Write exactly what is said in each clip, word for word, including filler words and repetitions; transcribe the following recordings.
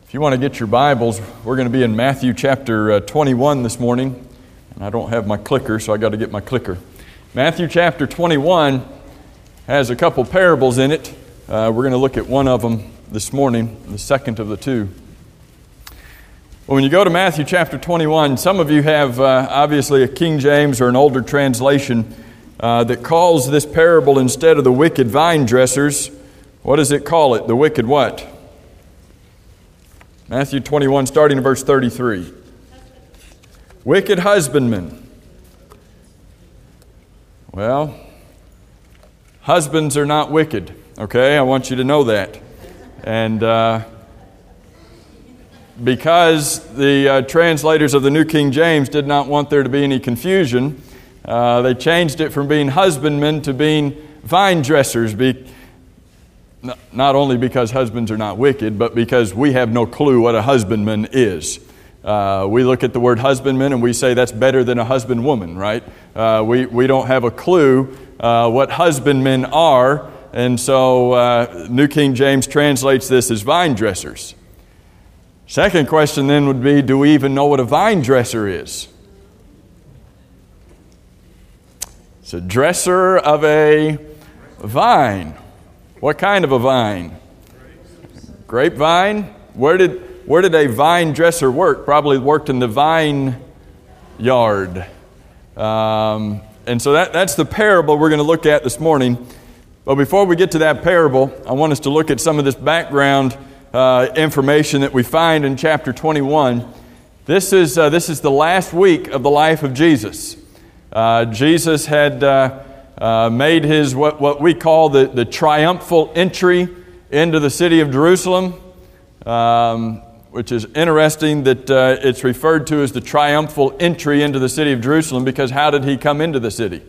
If you want to get your Bibles, we're going to be in Matthew chapter uh, twenty-one this morning. And I don't have my clicker, so I got to get my clicker. Matthew chapter twenty-one has a couple parables in it. Uh, we're going to look at one of them this morning, the second of the two. Well, when you go to Matthew chapter twenty-one, some of you have uh, obviously a King James or an older translation uh, that calls this parable, instead of the wicked vine dressers, what does it call it? The wicked what? Matthew twenty-one, starting in verse thirty-three. Wicked husbandmen. Well, husbands are not wicked, okay? I want you to know that. And uh, because the uh, translators of the New King James did not want there to be any confusion, uh, they changed it from being husbandmen to being vine dressers. Be- Not only because husbands are not wicked, but because we have no clue what a husbandman is. Uh, we look at the word husbandman and we say that's better than a husbandwoman, right? Uh, we, we don't have a clue uh, what husbandmen are, and so uh, New King James translates this as vine dressers. Second question then would be, do we even know what a vine dresser is? It's a dresser of a vine. What kind of a vine? Grapevine? Where did where did a vine dresser work? Probably worked in the vine yard. Um, and so that, that's the parable we're going to look at this morning. But before we get to that parable, I want us to look at some of this background uh, information that we find in chapter twenty-one. This is uh, this is the last week of the life of Jesus. Uh, Jesus had Uh, Uh, made his what, what we call the, the triumphal entry into the city of Jerusalem, um, which is interesting that uh, it's referred to as the triumphal entry into the city of Jerusalem, because how did he come into the city?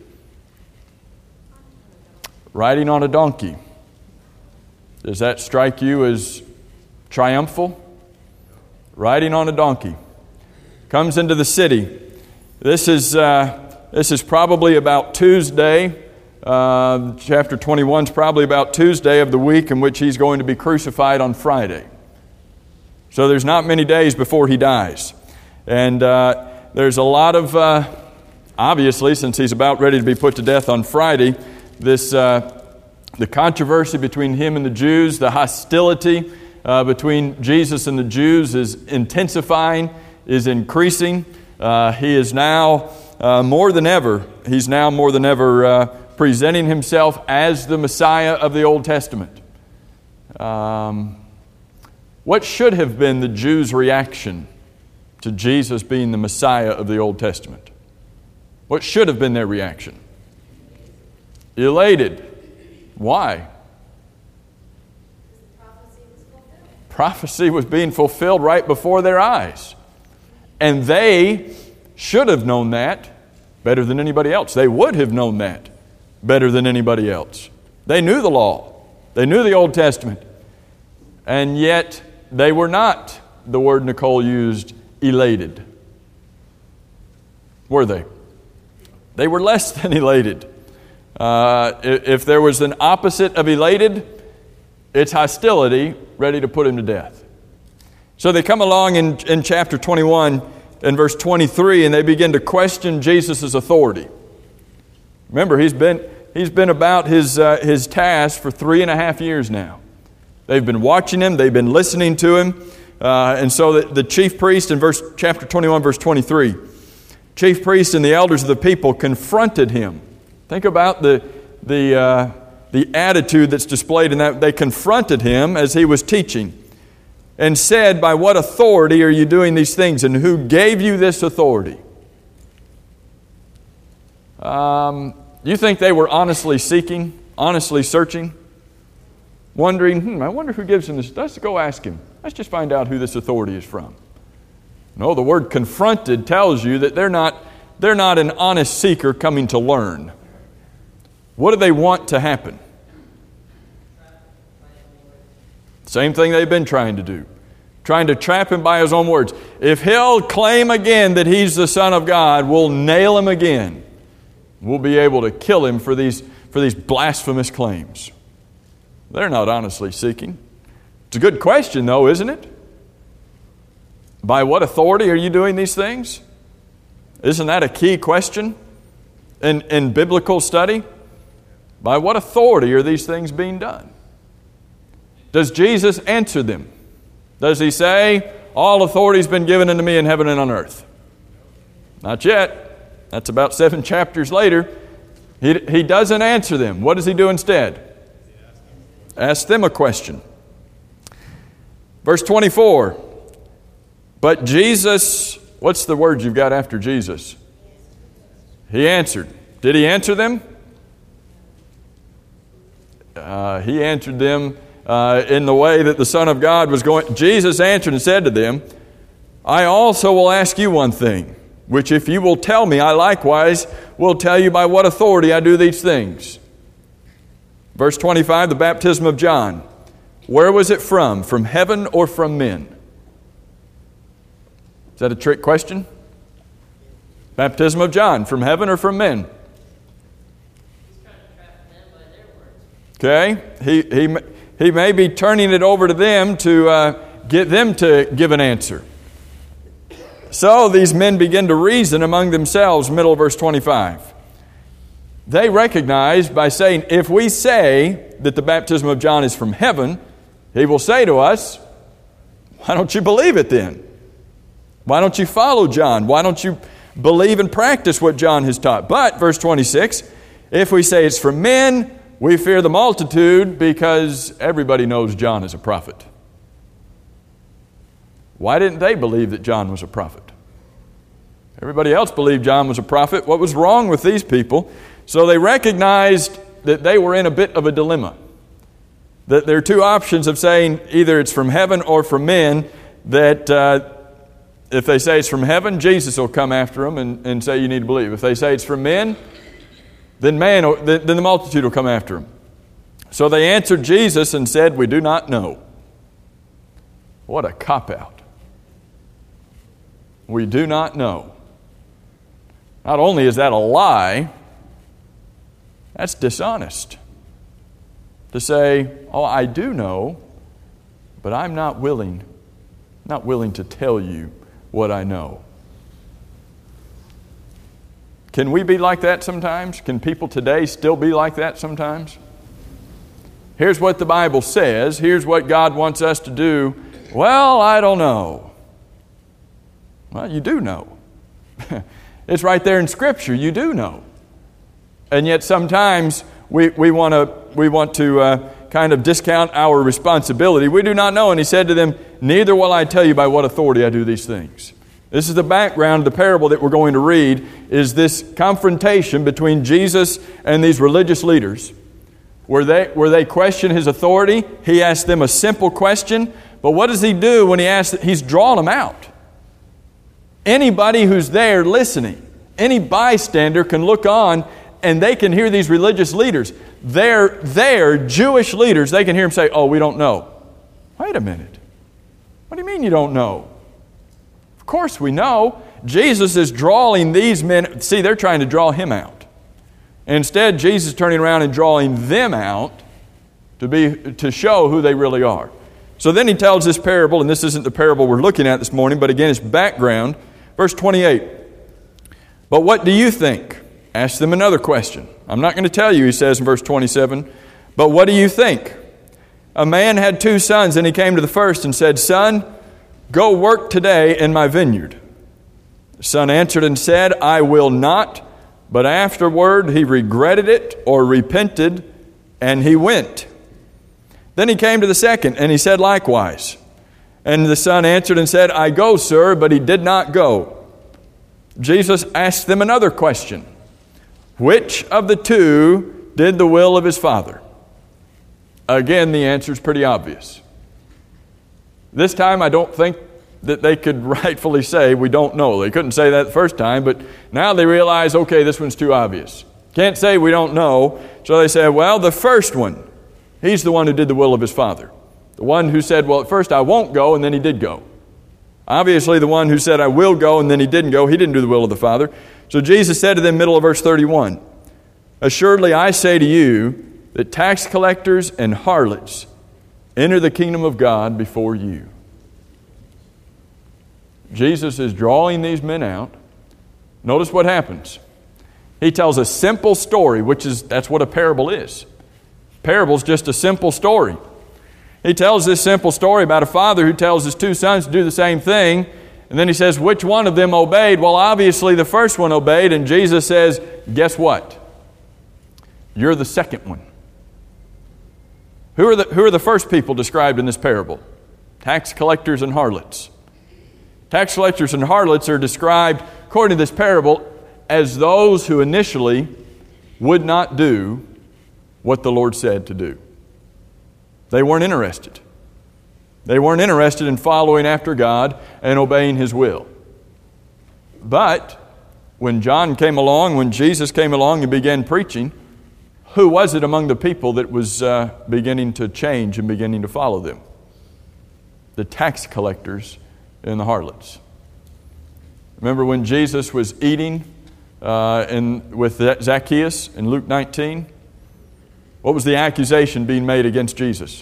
Riding on a donkey. Does that strike you as triumphal? Riding on a donkey. Comes into the city. This is... Uh, This is probably about Tuesday. Uh, chapter twenty-one is probably about Tuesday of the week in which he's going to be crucified on Friday. So there's not many days before he dies. And uh, there's a lot of, uh, obviously, since he's about ready to be put to death on Friday, this uh, the controversy between him and the Jews, the hostility uh, between Jesus and the Jews is intensifying, is increasing. Uh, he is now... Uh, more than ever, he's now more than ever uh, presenting himself as the Messiah of the Old Testament. Um, what should have been the Jews' reaction to Jesus being the Messiah of the Old Testament? What should have been their reaction? Elated. Why? Prophecy was fulfilled. Prophecy was being fulfilled right before their eyes. And they should have known that better than anybody else. They would have known that better than anybody else. They knew the law. They knew the Old Testament. And yet they were not, the word Nicole used, elated. Were they? They were less than elated. Uh, if there was an opposite of elated, it's hostility, ready to put him to death. So they come along in, in chapter twenty-one, in verse twenty-three, and they begin to question Jesus' authority. Remember, he's been he's been about his uh, his task for three and a half years now. They've been watching him, they've been listening to him, uh, and so the, the chief priest in verse chapter twenty-one, verse twenty-three, chief priest and the elders of the people confronted him. Think about the the uh, the attitude that's displayed in that. They confronted him as he was teaching, and said, "By what authority are you doing these things, and who gave you this authority?" Um, you think they were honestly seeking, honestly searching, wondering, hmm, I wonder who gives him this? Let's go ask him. Let's just find out who this authority is from. No, the word confronted tells you that they're not, they're not an honest seeker coming to learn. What do they want to happen? Same thing they've been trying to do. Trying to trap him by his own words. If he'll claim again that he's the Son of God, we'll nail him again. We'll be able to kill him for these, for these blasphemous claims. They're not honestly seeking. It's a good question, though, isn't it? By what authority are you doing these things? Isn't that a key question in, in biblical study? By what authority are these things being done? Does Jesus answer them? Does he say, all authority has been given unto me in heaven and on earth? Not yet. That's about seven chapters later. He, he doesn't answer them. What does he do instead? Ask them a question. Verse twenty-four. But Jesus, what's the word you've got after Jesus? He answered. Did he answer them? Uh, he answered them uh, in the way that the Son of God was going. Jesus answered and said to them, I also will ask you one thing, which if you will tell me, I likewise will tell you by what authority I do these things. Verse twenty-five, the baptism of John. Where was it from? From heaven or from men? Is that a trick question? Baptism of John, from heaven or from men? Okay, he, he, he may be turning it over to them to uh, get them to give an answer. So these men begin to reason among themselves, middle of verse twenty-five. They recognize by saying, if we say that the baptism of John is from heaven, he will say to us, why don't you believe it then? Why don't you follow John? Why don't you believe and practice what John has taught? But, verse twenty-six, if we say it's from men, we fear the multitude because everybody knows John is a prophet. Why didn't they believe that John was a prophet? Everybody else believed John was a prophet. What was wrong with these people? So they recognized that they were in a bit of a dilemma. That there are two options of saying either it's from heaven or from men, that uh, if they say it's from heaven, Jesus will come after them and, and say you need to believe. If they say it's from men, then man, then the multitude will come after them. So they answered Jesus and said, we do not know. What a cop-out. We do not know. Not only is that a lie, that's dishonest. To say, oh, I do know, but I'm not willing, not willing to tell you what I know. Can we be like that sometimes? Can people today still be like that sometimes? Here's what the Bible says. Here's what God wants us to do. Well, I don't know. Well, you do know. It's right there in Scripture. You do know. And yet sometimes we, we want to we want to uh, kind of discount our responsibility. We do not know. And he said to them, neither will I tell you by what authority I do these things. This is the background of the parable that we're going to read, is this confrontation between Jesus and these religious leaders, where they, where they question his authority. He asks them a simple question, but what does he do when he asks? He's drawn them out. Anybody who's there listening, any bystander can look on and they can hear these religious leaders. They're, they're Jewish leaders. They can hear them say, oh, we don't know. Wait a minute. What do you mean you don't know? Of course we know. Jesus is drawing these men. See, they're trying to draw him out. Instead, Jesus is turning around and drawing them out to be to show who they really are. So then he tells this parable, and this isn't the parable we're looking at this morning, but again, it's background. Verse twenty-eight. But what do you think? Ask them another question. I'm not going to tell you, he says in verse twenty-seven. But what do you think? A man had two sons, and he came to the first and said, Son, go work today in my vineyard. The son answered and said, I will not. But afterward he regretted it or repented, and he went. Then he came to the second, and he said likewise. And the son answered and said, I go, sir, but he did not go. Jesus asked them another question. Which of the two did the will of his father? Again, the answer is pretty obvious. This time, I don't think that they could rightfully say, we don't know. They couldn't say that the first time, but now they realize, okay, this one's too obvious. Can't say we don't know. So they say, well, the first one, he's the one who did the will of his father. The one who said, well, at first I won't go, and then he did go. Obviously, the one who said, I will go, and then he didn't go, he didn't do the will of the Father. So Jesus said to them, middle of verse thirty-one, Assuredly I say to you that tax collectors and harlots enter the kingdom of God before you. Jesus is drawing these men out. Notice what happens. He tells a simple story, which is, that's what a parable is. Parable's just a simple story. He tells this simple story about a father who tells his two sons to do the same thing. And then he says, which one of them obeyed? Well, obviously the first one obeyed. And Jesus says, guess what? You're the second one. Who are the, who are the first people described in this parable? Tax collectors and harlots. Tax collectors and harlots are described, according to this parable, as those who initially would not do what the Lord said to do. They weren't interested. They weren't interested in following after God and obeying His will. But when John came along, when Jesus came along and began preaching, who was it among the people that was uh, beginning to change and beginning to follow them? The tax collectors and the harlots. Remember when Jesus was eating uh, in, with Zacchaeus in Luke nineteen? What was the accusation being made against Jesus?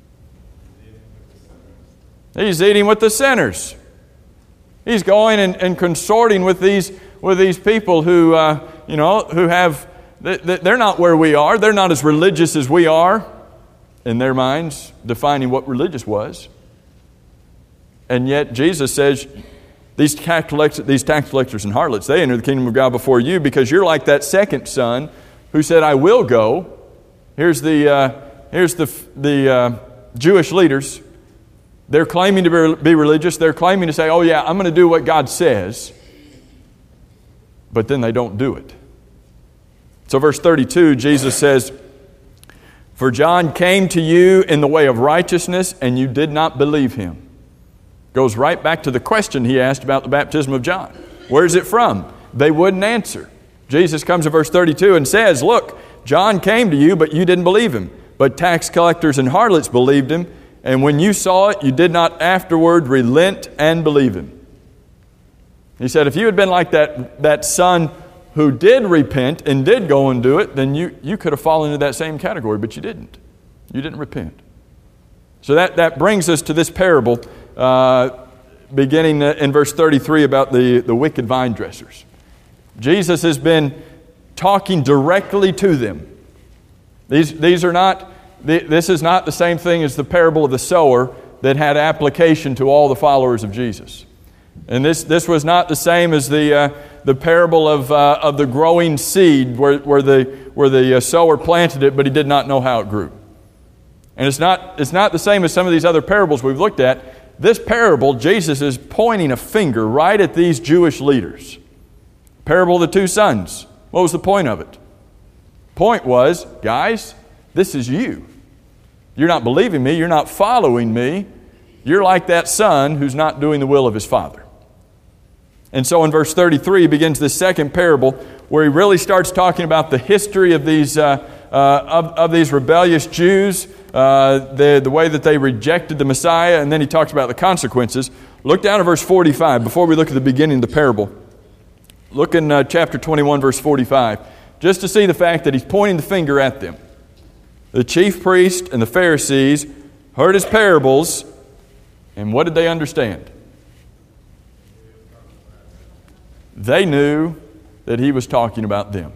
He's eating with the sinners. He's going and, and consorting with these with these people who uh, you know who have they're not where we are. They're not as religious as we are in their minds, defining what religious was. And yet Jesus says, these tax collectors, these tax collectors and harlots, they enter the kingdom of God before you because you're like that second son who said, I will go. Here's the uh, here's the the uh, Jewish leaders. They're claiming to be religious. They're claiming to say, oh yeah, I'm going to do what God says. But then they don't do it. So verse thirty-two, Jesus says, for John came to you in the way of righteousness, and you did not believe him. Goes right back to the question he asked about the baptism of John. Where's it from? They wouldn't answer. Jesus comes to verse thirty-two and says, look, John came to you, but you didn't believe him. But tax collectors and harlots believed him. And when you saw it, you did not afterward relent and believe him. He said, if you had been like that, that son who did repent and did go and do it, then you, you could have fallen into that same category, but you didn't. You didn't repent. So that, that brings us to this parable, uh, beginning in verse thirty-three about the, the wicked vine dressers. Jesus has been talking directly to them. These, these are not, this is not the same thing as the parable of the sower that had application to all the followers of Jesus. And this, this was not the same as the, uh, the parable of, uh, of the growing seed where, where the, where the uh, sower planted it, but he did not know how it grew. And it's not, it's not the same as some of these other parables we've looked at. This parable, Jesus is pointing a finger right at these Jewish leaders. Parable of the two sons. What was the point of it? Point was, guys, this is you. You're not believing me. You're not following me. You're like that son who's not doing the will of his father. And so in verse thirty-three, he begins this second parable where he really starts talking about the history of these uh, uh, of, of these rebellious Jews, uh, the, the way that they rejected the Messiah, and then he talks about the consequences. Look down at verse forty-five before we look at the beginning of the parable. Look in uh, chapter twenty-one, verse forty-five, just to see the fact that he's pointing the finger at them. The chief priest and the Pharisees heard his parables, and what did they understand? They knew that he was talking about them.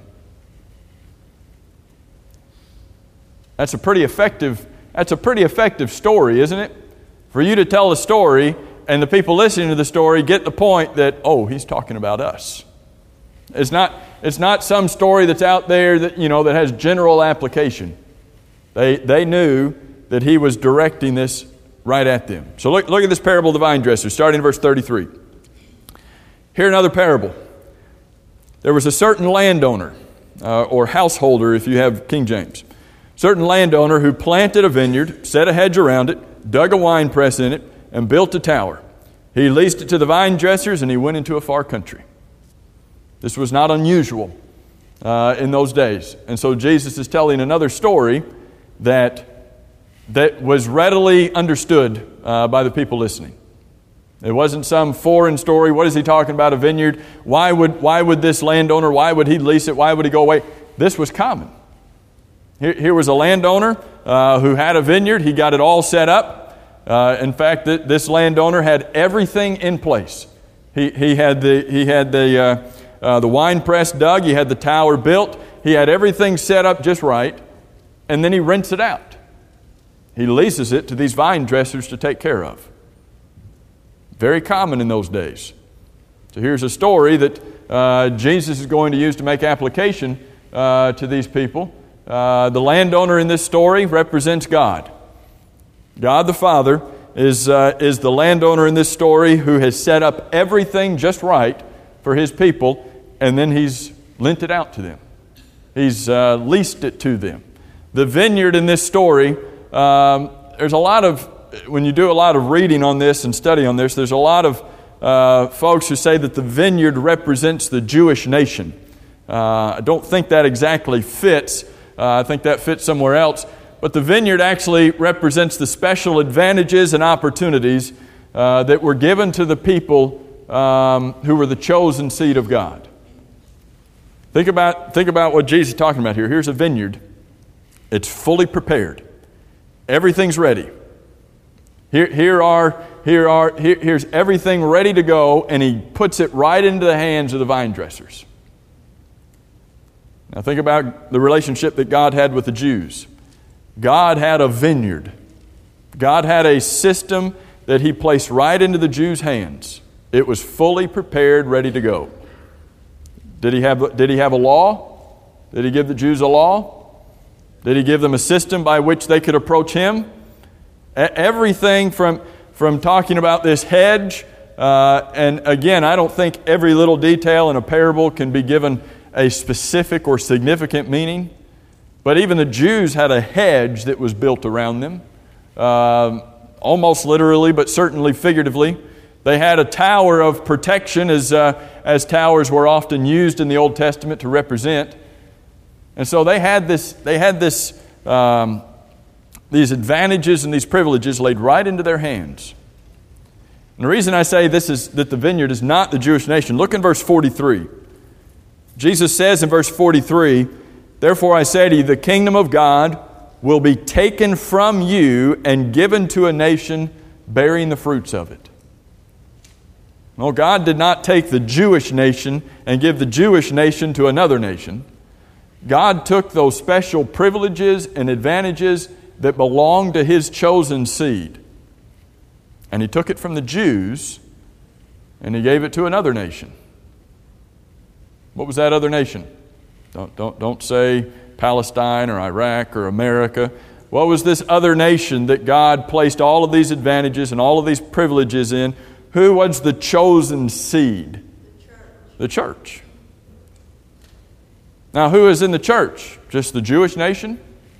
That's a pretty effective, that's a pretty effective story, isn't it? For you to tell a story and the people listening to the story get the point that, oh, he's talking about us. It's not, it's not some story that's out there that, you know, that has general application. They, they knew that he was directing this right at them. So look, look at this parable of the vine dresser, starting in verse thirty-three. Here another parable. There was a certain landowner, uh, or householder if you have King James. Certain landowner who planted a vineyard, set a hedge around it, dug a wine press in it, and built a tower. He leased it to the vine dressers, and he went into a far country. This was not unusual uh, in those days. And so Jesus is telling another story that, that was readily understood uh, by the people listening. It wasn't some foreign story. What is he talking about, a vineyard? Why would, why would this landowner, why would he lease it? Why would he go away? This was common. Here, here was a landowner uh, who had a vineyard. He got it all set up. Uh, in fact, th- this landowner had everything in place. He, he had the, he had the, uh, uh, the wine press dug. He had the tower built. He had everything set up just right. And then he rents it out. He leases it to these vine dressers to take care of. Very common in those days. So here's a story that uh, Jesus is going to use to make application uh, to these people. Uh, the landowner in this story represents God. God the Father is, uh, is the landowner in this story who has set up everything just right for His people, and then He's lent it out to them. He's uh, leased it to them. The vineyard in this story, um, there's a lot of, when you do a lot of reading on this and study on this, there's a lot of uh, folks who say that the vineyard represents the Jewish nation. Uh, I don't think that exactly fits. Uh, I think that fits somewhere else. But the vineyard actually represents the special advantages and opportunities uh, that were given to the people um, who were the chosen seed of God. Think about, think about what Jesus is talking about here. Here's a vineyard. It's fully prepared. Everything's ready. Here, here are, here are, here, here's everything ready to go, and He puts it right into the hands of the vine dressers. Now think about the relationship that God had with the Jews. God had a vineyard. God had a system that He placed right into the Jews' hands. It was fully prepared, ready to go. Did He have, did he have a law? Did He give the Jews a law? Did He give them a system by which they could approach Him? Everything from, from talking about this hedge, uh, and again, I don't think every little detail in a parable can be given a specific or significant meaning. But even the Jews had a hedge that was built around them, um, almost literally, but certainly figuratively. They had a tower of protection, as uh, as towers were often used in the Old Testament to represent. And so they had this. They had this. Um, these advantages and these privileges laid right into their hands. And the reason I say this is that the vineyard is not the Jewish nation. Look in verse forty-three. Jesus says in verse forty-three, "Therefore I say to you, the kingdom of God will be taken from you and given to a nation bearing the fruits of it." Well, God did not take the Jewish nation and give the Jewish nation to another nation. God took those special privileges and advantages that belonged to His chosen seed, and He took it from the Jews and He gave it to another nation. What was that other nation? Don't, don't, don't say Palestine or Iraq or America. What was this other nation that God placed all of these advantages and all of these privileges in? Who was the chosen seed? The church. The church. Now, who is in the church? Just the Jewish nation?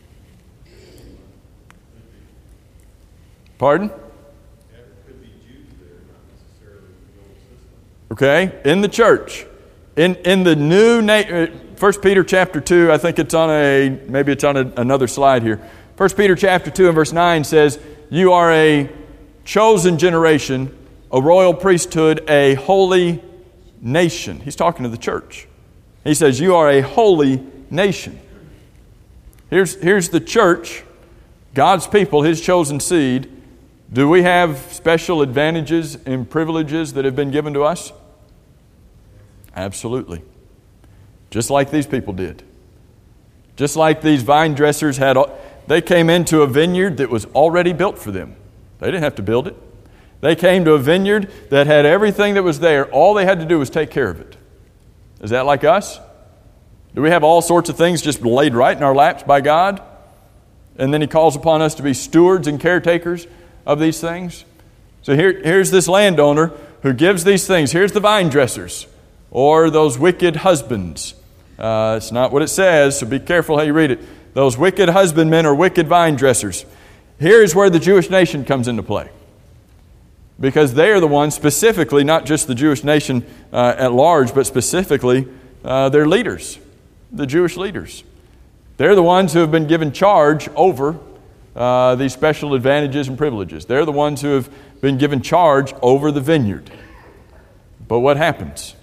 Pardon? There could be Jews there, not necessarily the old system. Okay, in the church. In in the new na- First Peter chapter two, I think it's on a maybe it's on a, another slide here. First Peter chapter two and verse nine says, "You are a chosen generation, a royal priesthood, a holy nation." He's talking to the church. He says, "You are a holy nation." Here's here's the church, God's people, His chosen seed. Do we have special advantages and privileges that have been given to us? Absolutely. Just like these people did. Just like these vine dressers had, they came into a vineyard that was already built for them. They didn't have to build it. They came to a vineyard that had everything that was there. All they had to do was take care of it. Is that like us? Do we have all sorts of things just laid right in our laps by God? And then He calls upon us to be stewards and caretakers of these things? So here, here's this landowner who gives these things. Here's the vine dressers. Or those wicked husbands. Uh, it's not what it says, so be careful how you read it. Those wicked husbandmen or wicked vine dressers. Here's where the Jewish nation comes into play. Because they are the ones, specifically, not just the Jewish nation uh, at large, but specifically uh, their leaders, the Jewish leaders. They're the ones who have been given charge over uh, these special advantages and privileges. They're the ones who have been given charge over the vineyard. But what happens?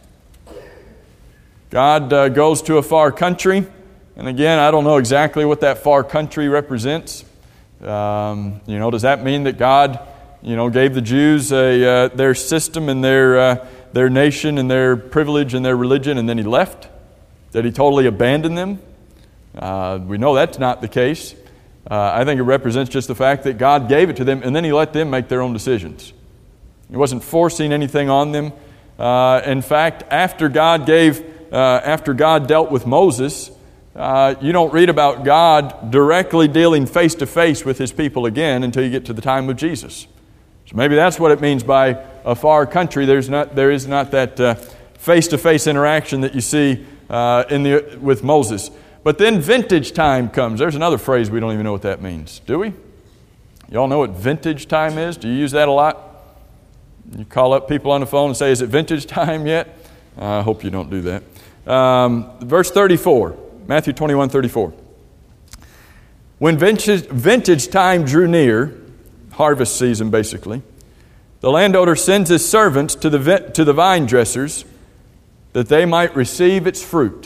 God uh, goes to a far country, and again, I don't know exactly what that far country represents. Um, you know, does that mean that God, you know, gave the Jews a, uh, their system and their uh, their nation and their privilege and their religion and then he left? Did he totally abandon them? Uh, we know that's not the case. Uh, I think it represents just the fact that God gave it to them and then he let them make their own decisions. He wasn't forcing anything on them. Uh, in fact, after God gave, uh, after God dealt with Moses, uh, you don't read about God directly dealing face to face with His people again until you get to the time of Jesus. So maybe that's what it means by a far country. There's not, there is not that uh, face-to-face interaction that you see uh, in the with Moses. But then vintage time comes. There's another phrase we don't even know what that means, do we? Y'all know what vintage time is? Do you use that a lot? You call up people on the phone and say, is it vintage time yet? Uh, I hope you don't do that. Um, verse thirty-four, Matthew twenty-one, thirty-four. When vintage, vintage time drew near, harvest season basically, the landowner sends his servants to the, to the vine dressers that they might receive its fruit.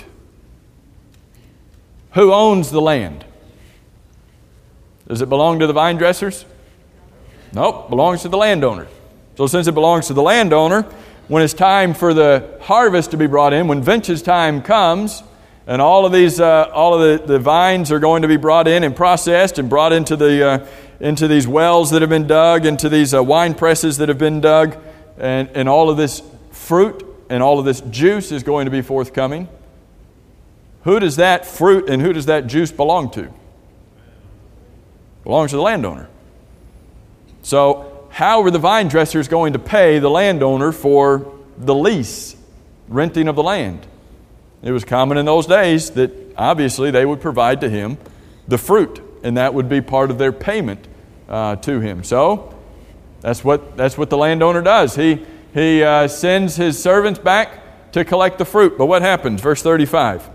Who owns the land? Does it belong to the vine dressers? Nope, belongs to the landowner. So since it belongs to the landowner, when it's time for the harvest to be brought in, when vintage time comes, and all of these, uh, all of the, the vines are going to be brought in and processed and brought into the uh, into these wells that have been dug, into these uh, wine presses that have been dug, and, and all of this fruit and all of this juice is going to be forthcoming. Who does that fruit and who does that juice belong to? Belongs to the landowner. So, how are the vine dressers going to pay the landowner for the lease, renting of the land? It was common in those days that obviously they would provide to him the fruit, and that would be part of their payment uh, to him. So that's what that's what the landowner does. He he uh, sends his servants back to collect the fruit. But what happens? Verse thirty-five.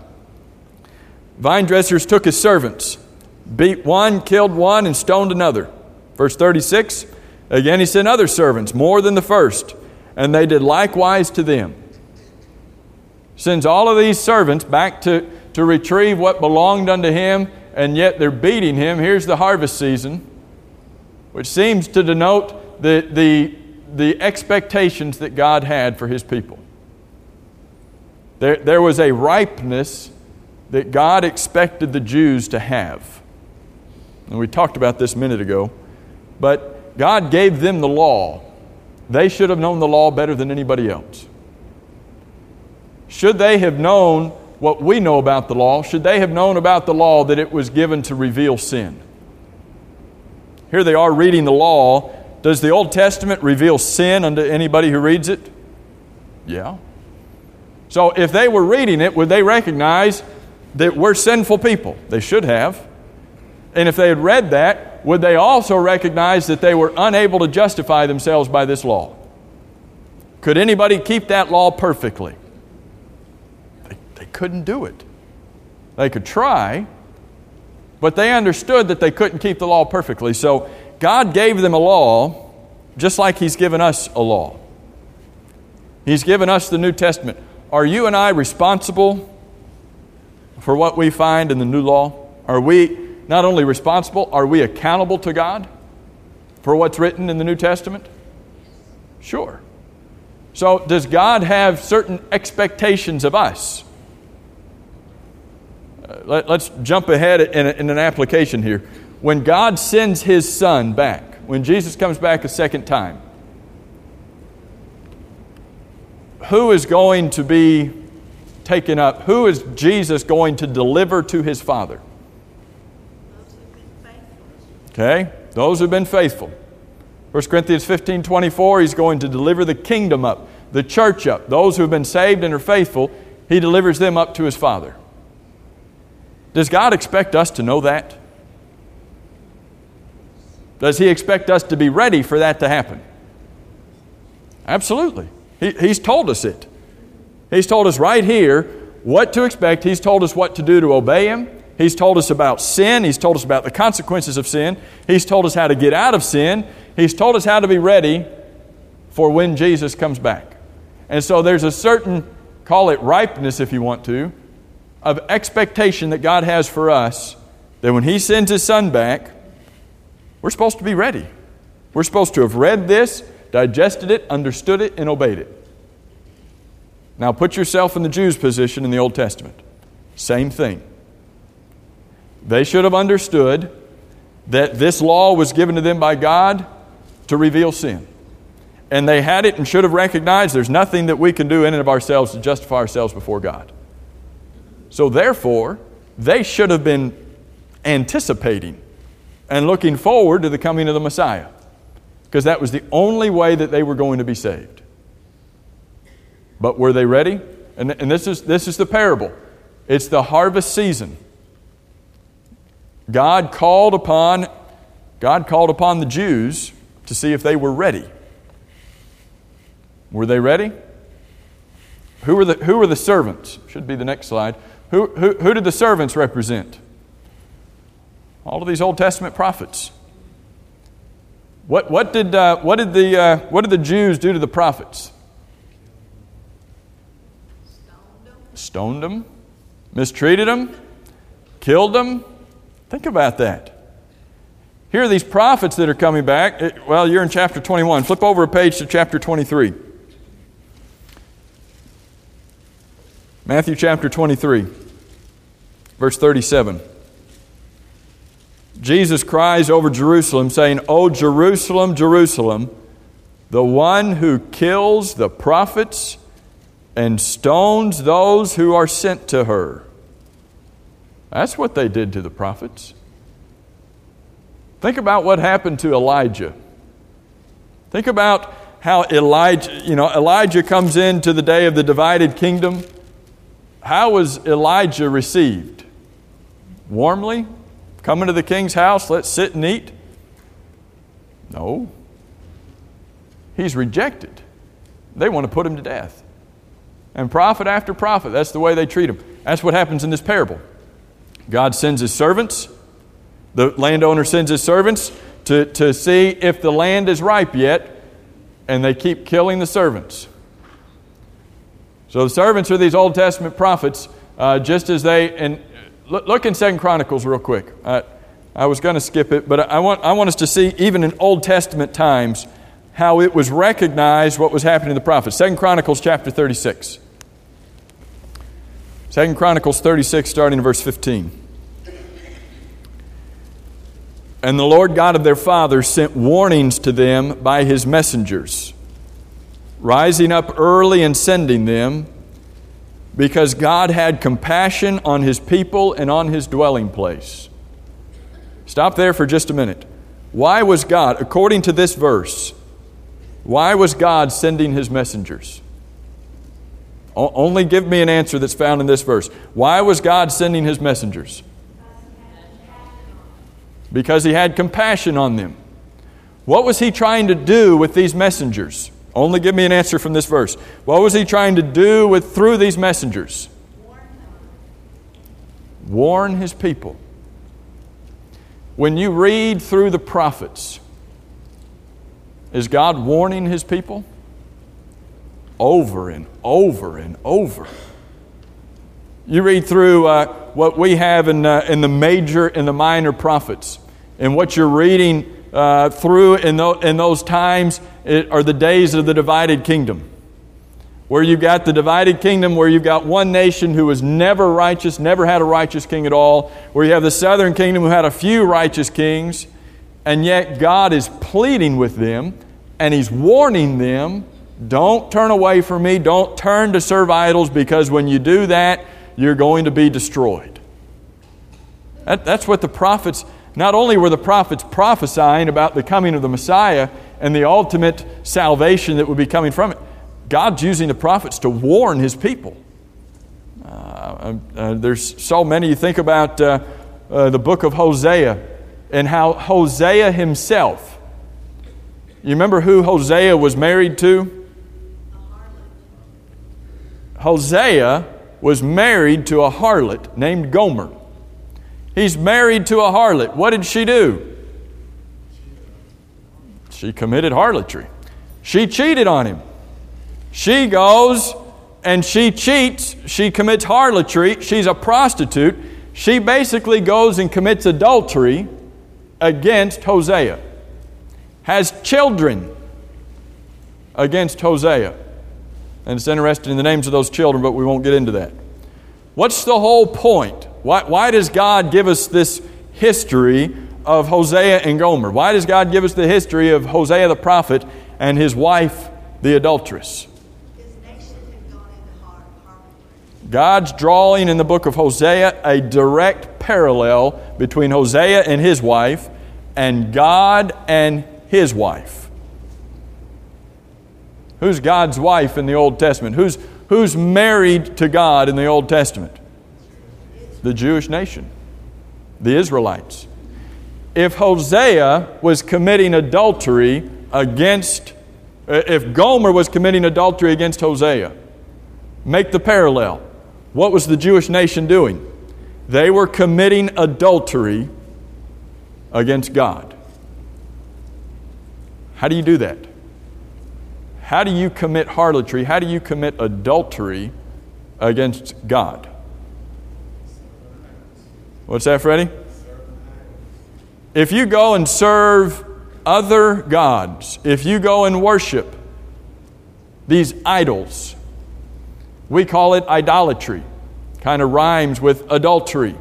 Vine dressers took his servants, beat one, killed one, and stoned another. Verse thirty-six. Again, he sent other servants, more than the first, and they did likewise to them. Sends all of these servants back to, to retrieve what belonged unto him, and yet they're beating him. Here's the harvest season, which seems to denote the, the, the expectations that God had for His people. There, there was a ripeness that God expected the Jews to have. And we talked about this a minute ago, but God gave them the law. They should have known the law better than anybody else. Should they have known what we know about the law, should they have known about the law that it was given to reveal sin? Here they are reading the law. Does the Old Testament reveal sin unto anybody who reads it? Yeah. So if they were reading it, would they recognize that we're sinful people? They should have. And if they had read that, would they also recognize that they were unable to justify themselves by this law? Could anybody keep that law perfectly? They, they couldn't do it. They could try, but they understood that they couldn't keep the law perfectly. So God gave them a law just like He's given us a law. He's given us the New Testament. Are you and I responsible for what we find in the new law? Are we not only responsible, are we accountable to God for what's written in the New Testament? Sure. So does God have certain expectations of us? Uh, let, let's jump ahead in, a, in an application here. When God sends His Son back, when Jesus comes back a second time, who is going to be taken up? Who is Jesus going to deliver to His Father? Okay, those who have been faithful. First Corinthians fifteen twenty-four, He's going to deliver the kingdom up, the church up. Those who have been saved and are faithful, He delivers them up to His Father. Does God expect us to know that? Does He expect us to be ready for that to happen? Absolutely. He, he's told us it. He's told us right here what to expect. He's told us what to do to obey Him. He's told us about sin. He's told us about the consequences of sin. He's told us how to get out of sin. He's told us how to be ready for when Jesus comes back. And so there's a certain, call it ripeness if you want to, of expectation that God has for us, that when He sends His Son back, we're supposed to be ready. We're supposed to have read this, digested it, understood it, and obeyed it. Now put yourself in the Jews' position in the Old Testament. Same thing. They should have understood that this law was given to them by God to reveal sin. And they had it and should have recognized there's nothing that we can do in and of ourselves to justify ourselves before God. So therefore, they should have been anticipating and looking forward to the coming of the Messiah, because that was the only way that they were going to be saved. But were they ready? And, and this is, this is the parable. It's the harvest season. God called upon, God called upon the Jews to see if they were ready. Were they ready? Who were the, who were the servants? Should be the next slide. Who, who, who did the servants represent? All of these Old Testament prophets. What, what, did, uh, what, did the, uh, what did the Jews do to the prophets? Stoned them. Stoned them, mistreated them, killed them. Think about that. Here are these prophets that are coming back. It, well, you're in chapter twenty-one. Flip over a page to chapter twenty-three. Matthew chapter twenty-three, verse thirty-seven. Jesus cries over Jerusalem, saying, "O Jerusalem, Jerusalem, the one who kills the prophets and stones those who are sent to her." That's what they did to the prophets. Think about what happened to Elijah. Think about how Elijah, you know, Elijah comes into the day of the divided kingdom. How was Elijah received? Warmly? Come into the king's house, let's sit and eat? No. He's rejected. They want to put him to death. And prophet after prophet, that's the way they treat him. That's what happens in this parable. God sends His servants. The landowner sends his servants to, to see if the land is ripe yet, and they keep killing the servants. So the servants are these Old Testament prophets, uh, just as they... and look, look in Second Chronicles real quick. Uh, I was going to skip it, but I want, I want us to see, even in Old Testament times, how it was recognized what was happening to the prophets. Second Chronicles chapter thirty-six. Second Chronicles thirty-six, starting in verse fifteen. "And the Lord God of their fathers sent warnings to them by His messengers, rising up early and sending them, because God had compassion on His people and on His dwelling place." Stop there for just a minute. Why was God, according to this verse, why was God sending His messengers? O- only give me an answer that's found in this verse. Why was God sending His messengers? Because He had compassion on them. What was He trying to do with these messengers? Only give me an answer from this verse. What was He trying to do with through these messengers? Warn His people. When you read through the prophets, is God warning His people? Over and over and over. You read through uh, what we have in, uh, in the major and the minor prophets, and what you're reading uh, through in, th- in those times it, are the days of the divided kingdom, where you've got the divided kingdom, where you've got one nation who was never righteous, never had a righteous king at all, where you have the southern kingdom who had a few righteous kings, and yet God is pleading with them, and He's warning them, don't turn away from me, don't turn to serve idols, because when you do that, you're going to be destroyed. That, that's what the prophets, not only were the prophets prophesying about the coming of the Messiah and the ultimate salvation that would be coming from it, God's using the prophets to warn His people. Uh, uh, there's so many. You think about uh, uh, the book of Hosea and how Hosea himself, you remember who Hosea was married to? Hosea was married to a harlot named Gomer. He's married to a harlot. What did she do? She committed harlotry. She cheated on him. She goes and she cheats. She commits harlotry. She's a prostitute. She basically goes and commits adultery against Hosea. Has children against Hosea. And it's interesting in the names of those children, but we won't get into that. What's the whole point? Why, why does God give us this history of Hosea and Gomer? Why does God give us the history of Hosea the prophet and his wife, the adulteress? His nation had gone into har- harmony. God's drawing in the book of Hosea a direct parallel between Hosea and his wife and God and his wife. Who's God's wife in the Old Testament? Who's, who's married to God in the Old Testament? The Jewish nation, the Israelites. If Hosea was committing adultery against, if Gomer was committing adultery against Hosea, make the parallel. What was the Jewish nation doing? They were committing adultery against God. How do you do that? How do you commit harlotry? How do you commit adultery against God? What's that, Freddie? If you go and serve other gods, if you go and worship these idols, we call it idolatry. Kind of rhymes with adultery.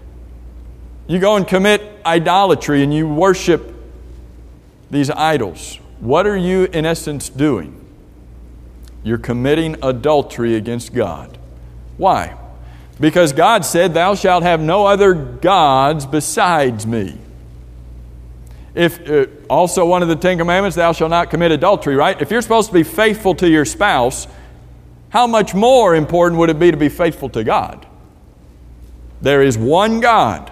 You go and commit idolatry and you worship these idols. What are you in essence doing? You're committing adultery against God. Why? Because God said, "Thou shalt have no other gods besides me." If uh, also one of the Ten Commandments, thou shalt not commit adultery, right? If you're supposed to be faithful to your spouse, how much more important would it be to be faithful to God? There is one God.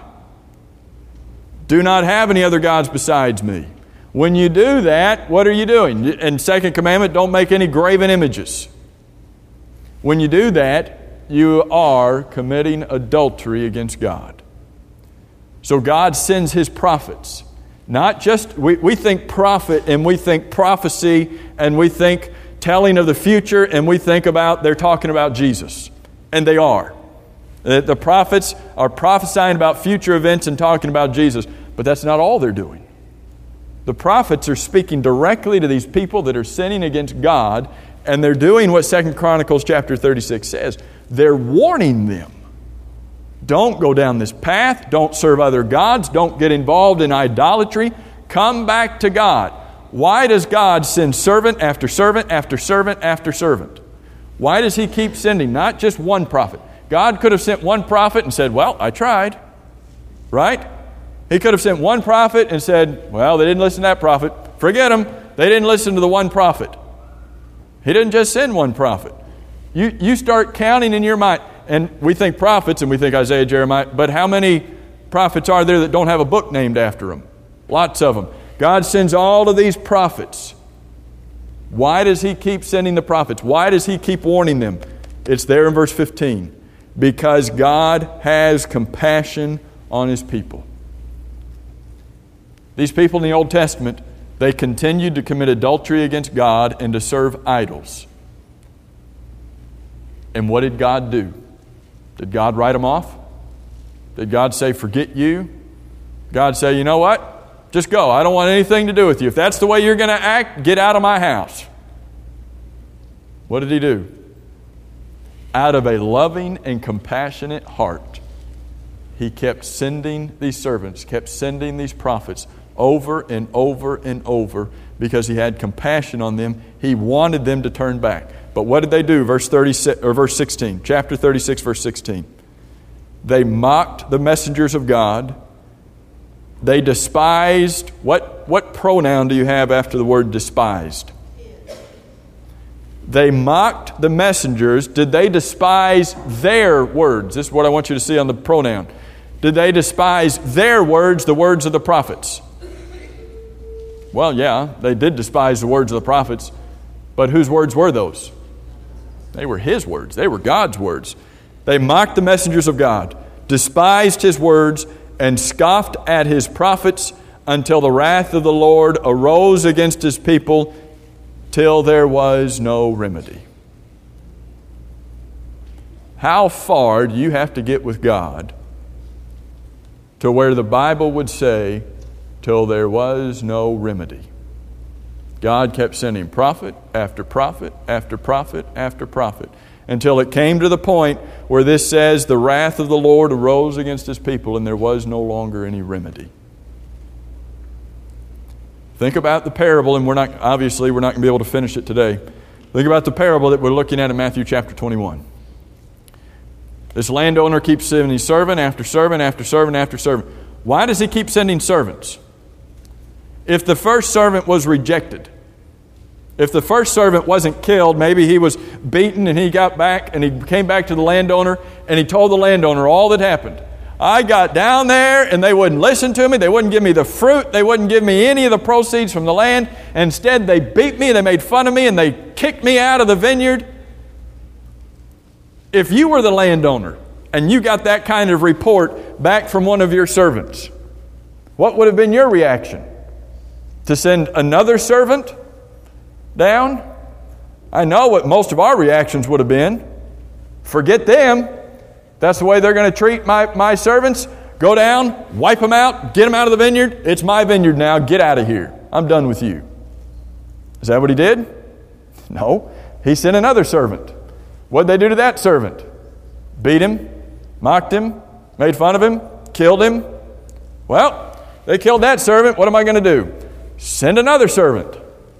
Do not have any other gods besides me. When you do that, what are you doing? And second commandment, don't make any graven images. When you do that, you are committing adultery against God. So God sends His prophets. Not just, we, we think prophet and we think prophecy and we think telling of the future and we think about, they're talking about Jesus. And they are. The, the prophets are prophesying about future events and talking about Jesus. But that's not all they're doing. The prophets are speaking directly to these people that are sinning against God, and they're doing what Second Chronicles chapter thirty-six says. They're warning them. Don't go down this path. Don't serve other gods. Don't get involved in idolatry. Come back to God. Why does God send servant after servant after servant after servant? Why does He keep sending not just one prophet? God could have sent one prophet and said, "Well, I tried." Right? He could have sent one prophet and said, "Well, they didn't listen to that prophet. Forget them. They didn't listen to the one prophet." He didn't just send one prophet. You, you start counting in your mind. And we think prophets, and we think Isaiah, Jeremiah, but how many prophets are there that don't have a book named after them? Lots of them. God sends all of these prophets. Why does He keep sending the prophets? Why does He keep warning them? It's there in verse fifteen. Because God has compassion on His people. These people in the Old Testament, they continued to commit adultery against God and to serve idols. And what did God do? Did God write them off? Did God say, "Forget you"? God say, "You know what? Just go. I don't want anything to do with you. If that's the way you're going to act, get out of my house." What did He do? Out of a loving and compassionate heart, He kept sending these servants, kept sending these prophets over and over and over because He had compassion on them. He wanted them to turn back. But what did they do? Verse thirty-six or verse sixteen, chapter thirty-six, verse sixteen. They mocked the messengers of God. They despised. What, what pronoun do you have after the word despised? They mocked the messengers. Did they despise their words? This is what I want you to see on the pronoun. Did they despise their words, the words of the prophets? Well, yeah, they did despise the words of the prophets. But whose words were those? They were His words. They were God's words. They mocked the messengers of God, despised His words, and scoffed at His prophets until the wrath of the Lord arose against His people till there was no remedy. How far do you have to get with God to where the Bible would say, till there was no remedy? God kept sending prophet after prophet after prophet after prophet until it came to the point where this says the wrath of the Lord arose against His people and there was no longer any remedy. Think about the parable, and we're not, obviously we're not going to be able to finish it today. Think about the parable that we're looking at in Matthew chapter twenty-one. This landowner keeps sending servant after servant after servant after servant. Why does he keep sending servants? If the first servant was rejected, if the first servant wasn't killed, maybe he was beaten and he got back and he came back to the landowner and he told the landowner all that happened. I got down there and they wouldn't listen to me. They wouldn't give me the fruit. They wouldn't give me any of the proceeds from the land. Instead, they beat me, they made fun of me, and they kicked me out of the vineyard. If you were the landowner and you got that kind of report back from one of your servants, what would have been your reaction? To send another servant down? I know what most of our reactions would have been. Forget them. That's the way they're going to treat my, my servants. Go down, wipe them out, get them out of the vineyard. It's my vineyard now. Get out of here. I'm done with you. Is that what he did? No. He sent another servant. What did they do to that servant? Beat him, mocked him, made fun of him, killed him. Well, they killed that servant. What am I going to do? Send another servant.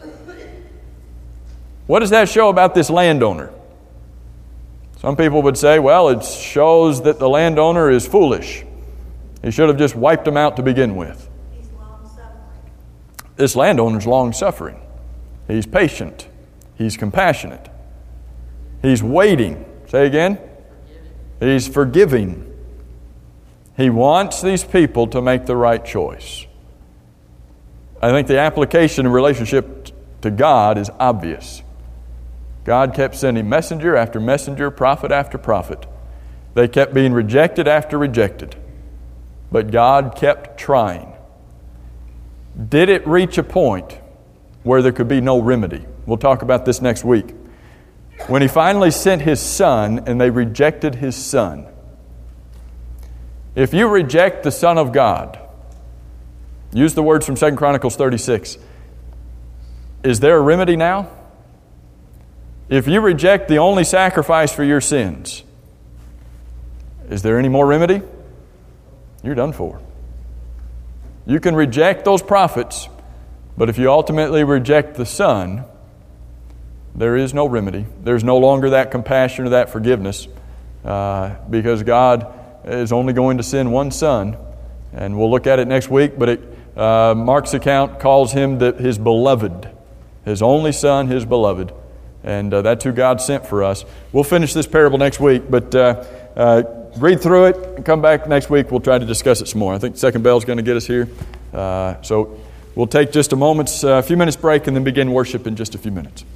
What does that show about this landowner? Some people would say, well, it shows that the landowner is foolish. He should have just wiped them out to begin with. He's long-suffering. This landowner's long-suffering. He's patient. He's compassionate. He's waiting. Say again? He's forgiving. He wants these people to make the right choice. I think the application in relationship to God is obvious. God kept sending messenger after messenger, prophet after prophet. They kept being rejected after rejected. But God kept trying. Did it reach a point where there could be no remedy? We'll talk about this next week. When He finally sent His Son and they rejected His Son. If you reject the Son of God, use the words from Second Chronicles thirty-six. Is there a remedy now? If you reject the only sacrifice for your sins, is there any more remedy? You're done for. You can reject those prophets, but if you ultimately reject the Son, there is no remedy. There's no longer that compassion or that forgiveness uh, because God is only going to send one Son. And we'll look at it next week, but it, uh, Mark's account calls Him the, His beloved, His only Son, His beloved. And uh, that's who God sent for us. We'll finish this parable next week, but uh, uh, read through it and come back next week. We'll try to discuss it some more. I think the second bell is going to get us here. Uh, so we'll take just a moment's, a uh, few minutes break and then begin worship in just a few minutes.